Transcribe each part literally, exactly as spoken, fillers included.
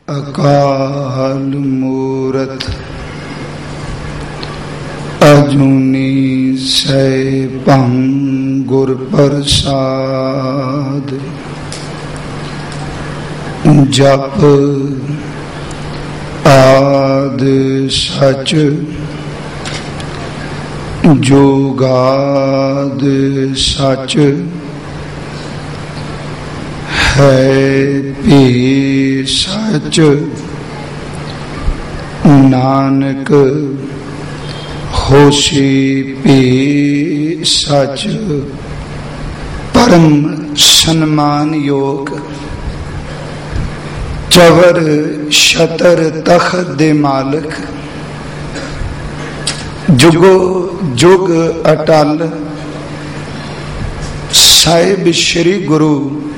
अकाल मूरत अजूनी सैभं गुर प्रसाद। जप आद सच जोगाद सच है भी सच। नानक होशी भी सच। परम सन्मान योग चवर शतर तख्त दे मालिक जुगो जुग अटल साहिब श्री गुरु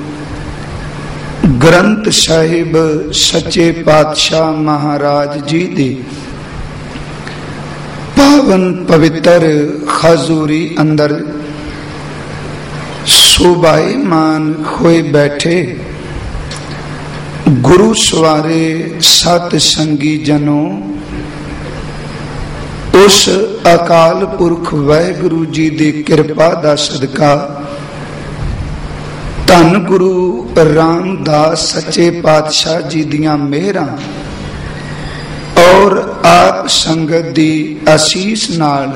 ग्रंथ साहिब सच्चे पातशाह महाराज जी दी पावन पवित्र खजूरी अंदर सुभाईमान होए बैठे गुरु सवारे सत संगी जनों, उस अकाल पुरख वाहिगुरु जी दी कृपा दा सदका धन गुरु रामदास सच्चे पातशाह जी दियां मेहरां और आप संगत दी आसीस नाल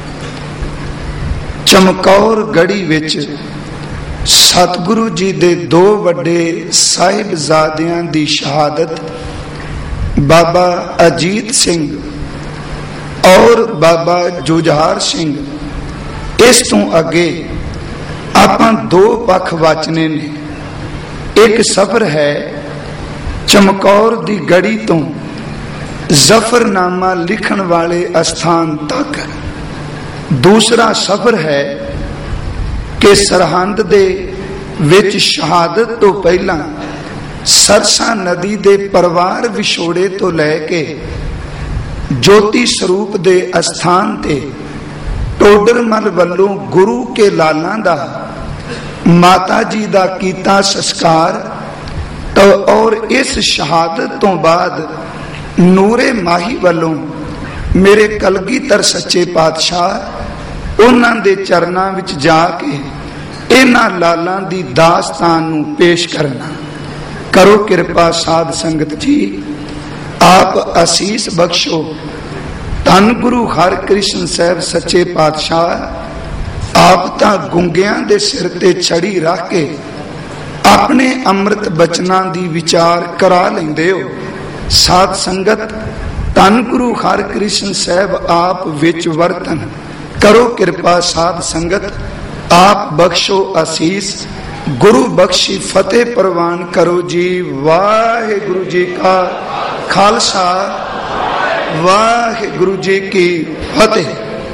चमकौर गढ़ी विच सतगुरु जी दे दो वड्डे साहिबजादियां दी शहादत बाबा अजीत सिंह और बाबा जुझार सिंह, इस तो अगे आपां दो पक्ष वाचने ने। एक सफर है चमकौर दी गढ़ी तो जफरनामा लिखण वाले स्थान तक। दूसरा सफर है कि सरहंद दे विच शहादत तो पहला सरसा नदी दे परवार विछोड़े तो लैके ज्योति स्वरूप दे स्थान ते टोडरमल वल्लों गुरु के लालां दा माता जी दा कीता संस्कार तो और इस शहादत तो बाद नूरे माही वल्लों मेरे कलगीधर सच्चे पातशाह उन्हां दे चरनां विच जाके इन्हां लालां दी दास्तान नूं पेश करना। करो कृपा साध संगत जी, आप आसीस बख्शो। धन गुरु हर कृष्ण साहब सच्चे पातशाह आप तां गुंगियां दे सिर ते छड़ी रख के अपने अमृत बचनां दी विचार करा लैंदे हो। साध संगत धन गुरु हर कृष्ण साहब आप विच वर्तन। करो कृपा साध संगत, आप बख्शो आसीस। गुरु बख्शी फतेह प्रवान करो जी। वाहिगुरु जी का खालसा, वाहिगुरु जी की फतेह।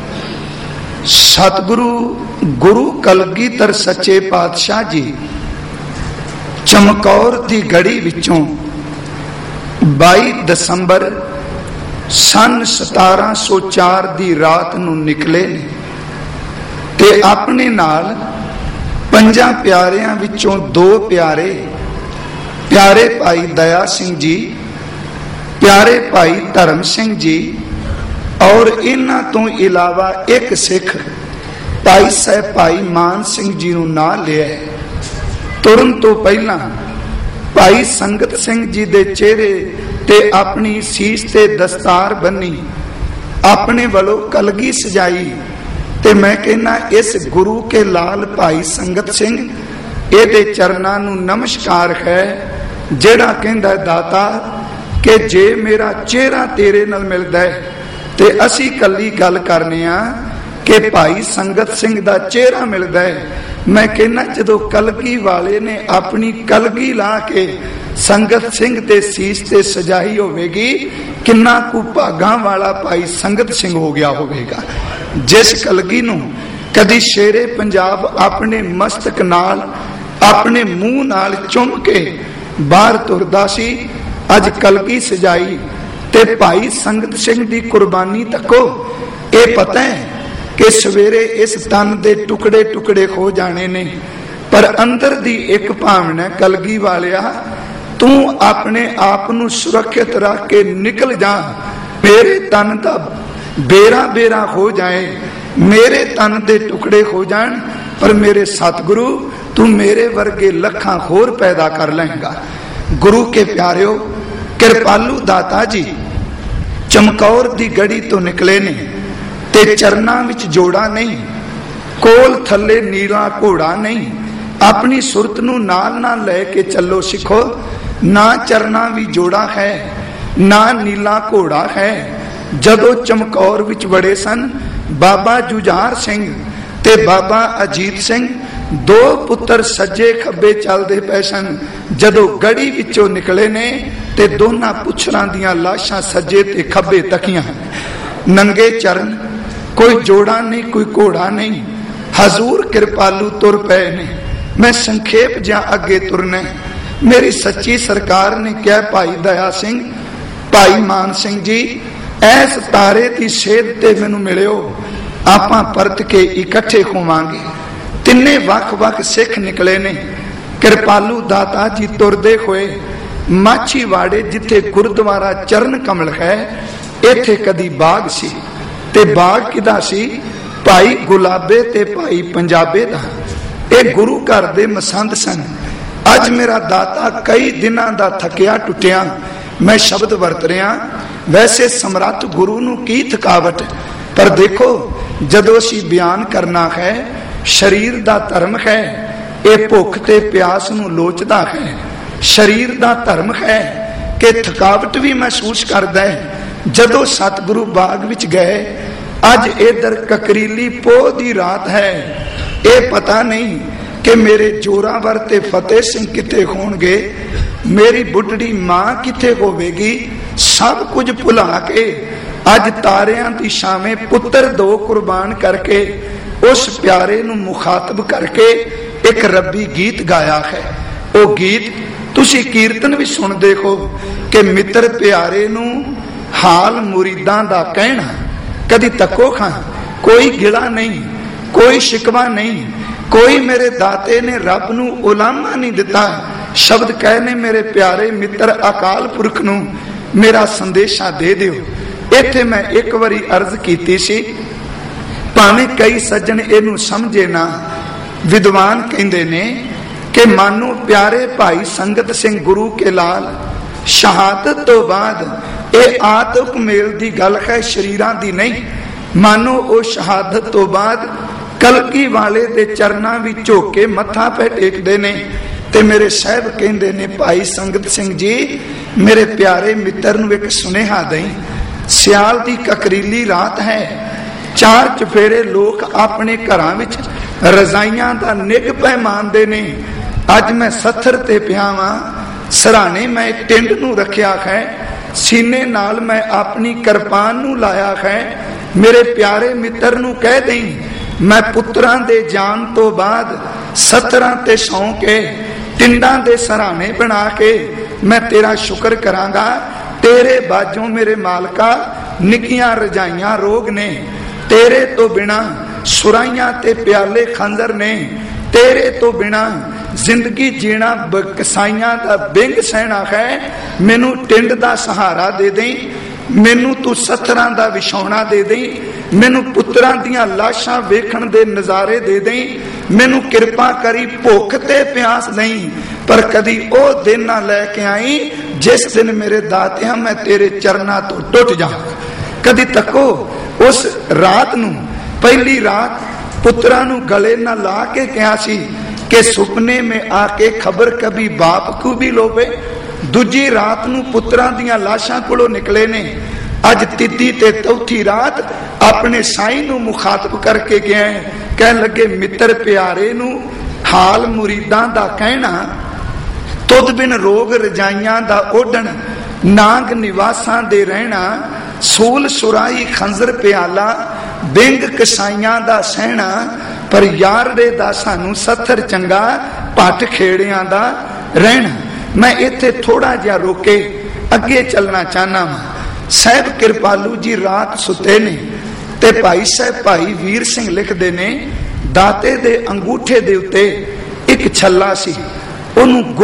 सतगुरु गुरु कलगीधर सच्चे पातशाह जी चमकौर दी गढ़ी विचों बाई दसंबर सन सतारा सौ चार दी रात नूं निकले ने ते अपने नाल पंजा प्यारियां विचों दो प्यारे प्यारे भाई दया सिंह जी, प्यारे भाई धर्म सिंह जी और इन्हां तो इलावा एक सिख भाई साहब भाई मान सिंह जी नूं नाल लिया। तुरन तो पहला भाई संगत सिंह जी दे चेहरे ते अपनी सीस ते दस्तार बन्नी, अपने वालों कलगी सजाई ते मैं कहना इस गुरु के लाल भाई संगत सिंह एदे चरनां नूं नमस्कार है, जेड़ा कहंदा दाता कि जे मेरा चेहरा तेरे नाल मिलदा है ते असी कली गल करने आ कि भाई संगत सिंह दा चेहरा मिलदा है। मैं कहना जदों कलगी वाले ने अपनी कलगी ला के संगत सिंह ते सीस ते सजाई होवेगी, किन्ना कु भागां वाला भाई संगत सिंह हो गया होवेगा। जिस कलगी नूं कदी शेरे पंजाब अपने मस्तक नाल अपने मुंह नाल चुम के बाहर तुरदा सी, अज कलगी सजाई ते भाई संगत सिंह दी कुर्बानी तको। ये पता है कि सवेरे इस तन दे टुकड़े टुकड़े हो जाने ने, पर अंदर दी एक भावना कलगी वालिया तू अपने आप नू सुरक्षित रख के निकल जा। मेरे तन का बेरा बेरा हो जाए, मेरे तन के टुकड़े हो जान, पर मेरे सतगुरु तू मेरे वर्गे लखां होर पैदा कर लेगा। गुरु के प्यारिओ, कृपालू दाता जी चमकौर दी गड़ी तो निकले ने ते चरना विच जोड़ा नहीं, कोल थले नीला घोड़ा नहीं। अपनी सुरत नू नाल नाल लेके चलो सिखो, ना चरना भी जोड़ा है ना नीला घोड़ा है। जदों चमकौर विच बड़े सन बाबा जुझार सिंह ते बाबा अजीत सिंह, दो पुत्र सज्जे खब्बे चलते पे सन। जदों गड़ी विचों निकले ने ते दोनां पुछरां दियां लाशां सज्जे ते खब्बे तकियां, नंगे चरण, कोई जोड़ा नहीं कोई घोड़ा नहीं। हजूर कृपालू तुर पे ने। मैं संखेप जा अगे तुरना। मेरी सच्ची सरकार ने क्या भाई दया सिंह, भाई मान सिंह जी, ऐस तारे की सेध ते मैनू मिलियो, आपां परत के इकट्ठे होवांगे। तिन्ने वख वख सिख निकले ने। कृपालू दाता जी तुरदे हुए माछीवाड़े जिथे गुरुद्वारा चरण कमल है, इथे कदी बाग सी ते बाग किदा सी? भाई गुलाबे ते भाई पंजाबे दा। ये गुरु घर दे मसंद सन। अज मेरा दाता कई दिनों का थकिया टुटिया मैं शब्द वरत रहा। वैसे समर्थ गुरु नू की थकावट, पर देखो जदों असीं बयान करना है, शरीर दा धर्म है, ये भुख ते प्यास नू लोचदा है। शरीर दा धर्म है कि थकावट भी महसूस करदा है। जदों सतगुरु बाग विच गए, अज इधर ककरीली पोह दी रात है। ये पता नहीं कि मेरे जोरावर ते फतेह सिंह किथे होणगे, मेरी बुढ़ड़ी मां किथे होवेगी। सब कुछ भुला के अज तारियां दी शामें पुत्र दो कुर्बान करके उस प्यारे नू मुखातब करके एक रब्बी गीत गाया है। वो गीत तुसी कीर्तन भी सुनदे हो कि मित्र प्यारे नू हाल मुरीदां दा कहना। कदी तको खां, कोई गिला नहीं, कोई शिकवा नहीं, कोई मेरे दाते ने रब नू उलामा नहीं दिता। शब्द कहने मेरे प्यारे मित्र अकाल पुरख नू मेरा संदेशा दे दियो। इत्थे मैं एक बारी अर्ज कीती सी, भावें कई सज्जन इनू समझे ना। विद्वान कहंदे ने कि मानो प्यारे भाई संगत सिंह गुरु के लाल शहादत तो बाद ये आत्मक मेल दी गल है, शरीरां दी नहीं। मानो वो शहादत तो बाद कलकी वाले दे चरना भी झोके मत्था पे टेकदे ने। ते मेरे साहब कहंदे ने भाई संगत सिंह जी मेरे प्यारे मित्र नूं एक सुनेहा दई। सियाल दी ककरीली रात है, चार चफेरे लोग अपने घरां विच रजाइयां दा निग पैमानदे ने। अज मैं सत्थर ते पिया वां, सराणे मैं टिंड नूं रखिया है, सीने नाल मैं अपनी किरपान नूं लाया है। मेरे प्यारे मित्र नूं कह दई मैं पुत्रां दे जान तो बाद सत्तरां ते सौ के टिंडां दे सराणे बना के मैं तेरा शुक्र करांगा। तेरे बाजों मेरे मालका निकियां रजाइयां रोग ने, तेरे तो बिना सुराइयां ते प्याले खंजर ने, तेरे तो बिना जिंदगी जीना कसाइयां दा बिंग सहना है। मैनू टिंड दा सहारा दे दई, मैनू तू सत्तरां दा विछौना दे दई, मैनू पुत्रां दियां लाशां वेखण दे नजारे दे दई। मैनू किरपा करी भुख ते प्यास नहीं, पर कदी ओ दिन ना लैके आई जिस दिन मेरे दातिया मैं तेरे चरना तो टुट जा। कदी तको उस रात नू, पहली रात पुत्रां नू गले ना ला के कहा सी कि सुपने में आके खबर कभी बाप को भी लोवे। दूजी रात नू पुत्रां दियां लाशां कोलों निकले ने। अज तीती ते चौथी रात अपने साई नू मुखातब करके गए, कह लगे मित्र प्यारे नू हाल मुरीदां दा कहना। तुद बिन रोग रजाइयां दा ओढ़न, नाग निवासां दे रहना, सूल सुराई खंजर प्याला, बिंग कसाइयां दा सहना। पर यार दे दा सानू सत्थर चंगा, पट खेड़ियां दा रहना। मैं इत्थे थोड़ा जिहा रोके अगे चलना चाहना वा। साहब कृपालू जी रात सुते ने ते भाई साहब भाई वीर सिंह लिखदे ने दाते दे अंगूठे दे उत्ते एक छल्ला सी, ओनू गो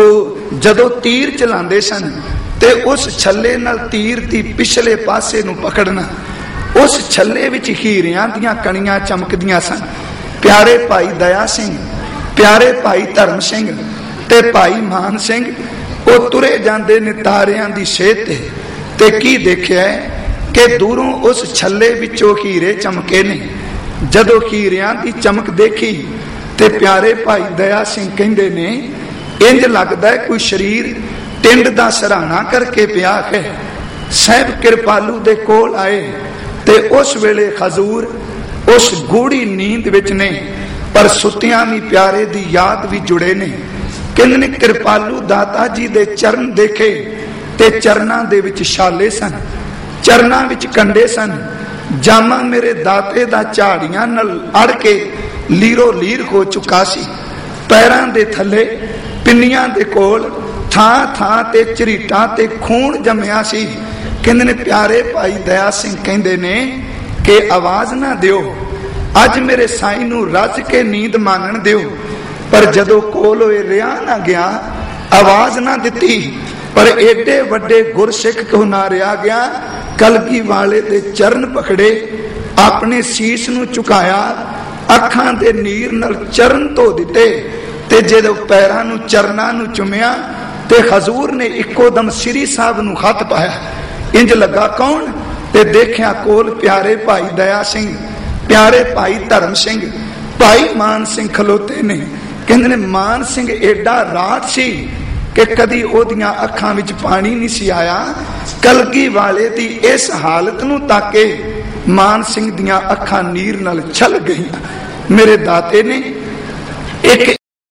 जदों तीर चलाते सन ते उस छल्ले नाल तीर दी पिछले पासे नूं पकड़ना, उस छल्ले विच हीरियां दियां कणियां चमकदियां सन। प्यारे भाई दया सिंह, प्यारे भाई धर्म सिंह ते भाई मान सिंह वो तुरे जाते ने तारियां दी सेध ते, ते की देखिया कि दूरों उस छल्ले विचों हीरे चमके ने। जदों हीरियां दी चमक देखी ते प्यारे भाई दया सिंह कहंदे ने इंज लगदा है कोई शरीर टिंड दा सराहना करके पिया है। साहब कृपालू दे कोल आए ते उस वेले हजूर उस गूढ़ी नींद विच ने, पर सुतियां भी प्यारे दी याद भी जुड़े ने। कहंदे ने कृपालू दाता जी दे चरण देखे ते चरनां दे विच छाले सन, चरनां विच कंडे सन। जामा मेरे दाते दा झाड़ियां नाल अड़ के लीरो लीर हो चुका सी। पैरां दे थले पिन्नियां दे कोल थां थां ते झरीटां ते खून जमिया सी। कहंदे ने प्यारे भाई दया सिंह कहंदे ने कि आवाज ना दियो, अज मेरे साईं नूं रज के नींद मानन दियो। पर जदों कोल होए रिहा ना गया, आवाज ना दिती, पर एडे वड्डे गुरसिख को ना रिहा गया। कलगी वाले दे चरण पकड़े, अपने सीस नूं झुकाया, अखां दे नीर नाल चरण धो दिते ते जदों पैरां नूं चरनां नूं चुमिया ते हजूर ने इक्को दम श्री साहब नूं हथ पाया। इंज लगा कौन ते देखिया कोल प्यारे भाई दया सिंह, प्यारे भाई धर्म सिंह, भाई मान सिंह खलोते ने। कहंदे ने मान सिंह एडा रात सी कि कदी ओदियां अखां विच पानी नहीं सी आया। कलगी वाले दी इस हालत नूं ताके मान सिंह दियां अखां नीर नाल छल गईयां। मेरे दाते ने एक